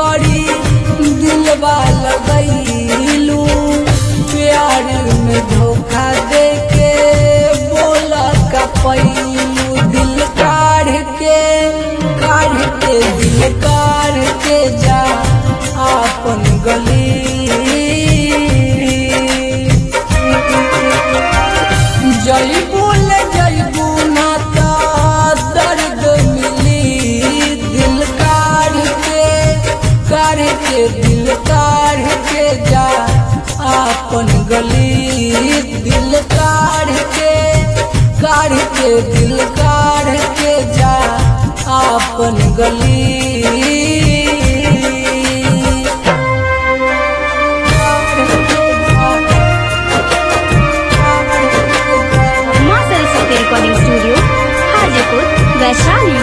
करी दिलवा लगैलू प्यार में धोखा देके बोला का पैलू दिल काढ़ के दिल काढ़ के जा आपन गली जईबू ले जईबू ना ता दर्द मिली दिल काढ़ के दिल काढ़ के जा आपन गली दिल काढ़ के दिल काढ़ के जा आपन गली रिकॉर्डिंग स्टूडियो हाजीपुर वैशाली।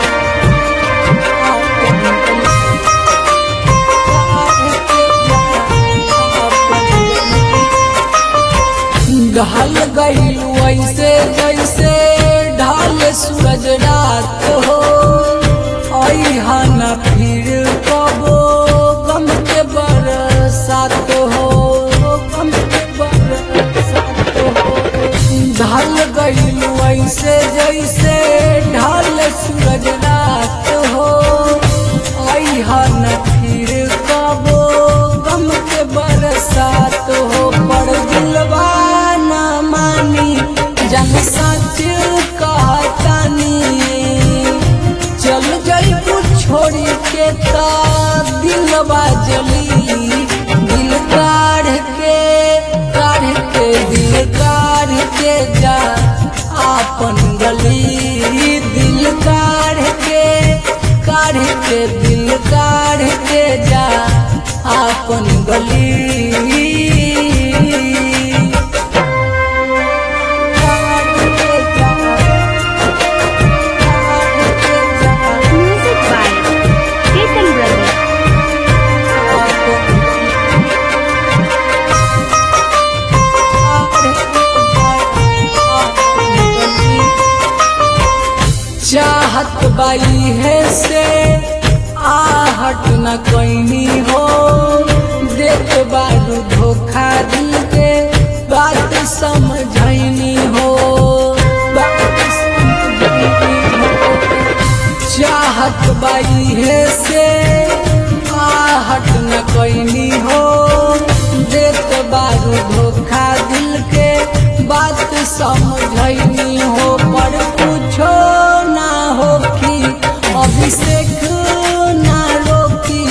ढल गईलू ऐसे जैसे ढाल सूरज रात हो अहा न फिर कबो गम के बरसात हो गम के बरसात हो ढल गईलू ऐसे जैसे ढाल सूरज रात हो अहा न फिर कबो गम के बरसात हो पर दिलवा जन सच कहतानी चल जईबू छोड़ी के ता दिलवा जली दिल काढ़ के दिल काढ़ के जा आपन गली दिल काढ़ के दिल काढ़ के जा आपन गली चाहत बाई है से आहट न कोई हो देख बारू धोखा दिल के बात समझनी हो चाहत बाई है से आहट न कोई हो देख बारू धोखा दिल के बात समझनी हो पर पूछो अभिषेक ना रोकी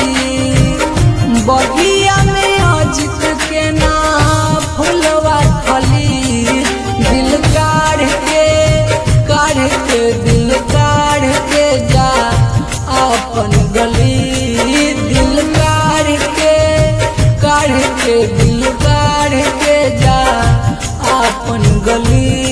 बगिया में अजित के ना फुलवा खली दिल काढ़ के दिल काढ़ के जा आपन गली दिल काढ़ के दिल काढ़ के जा आपन गली।